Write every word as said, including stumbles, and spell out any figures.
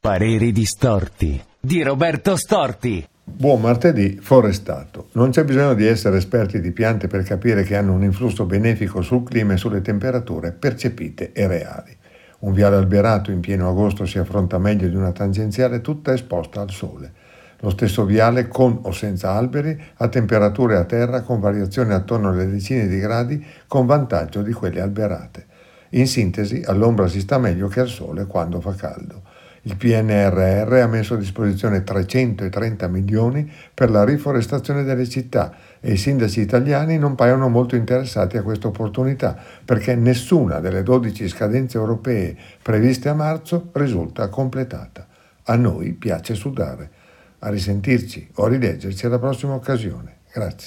Pareri distorti di Roberto Storti. Buon martedì forestato. Non c'è bisogno di essere esperti di piante per capire che hanno un influsso benefico sul clima e sulle temperature percepite e reali. Un viale alberato in pieno agosto si affronta meglio di una tangenziale tutta esposta al sole. Lo stesso viale, con o senza alberi, ha temperature a terra con variazioni attorno alle decine di gradi, con vantaggio di quelle alberate. In sintesi, all'ombra si sta meglio che al sole quando fa caldo. Il P N R R ha messo a disposizione trecentotrenta milioni per la riforestazione delle città e i sindaci italiani non paiono molto interessati a questa opportunità perché nessuna delle dodici scadenze europee previste a marzo risulta completata. A noi piace sudare. A risentirci o a rileggerci alla prossima occasione. Grazie.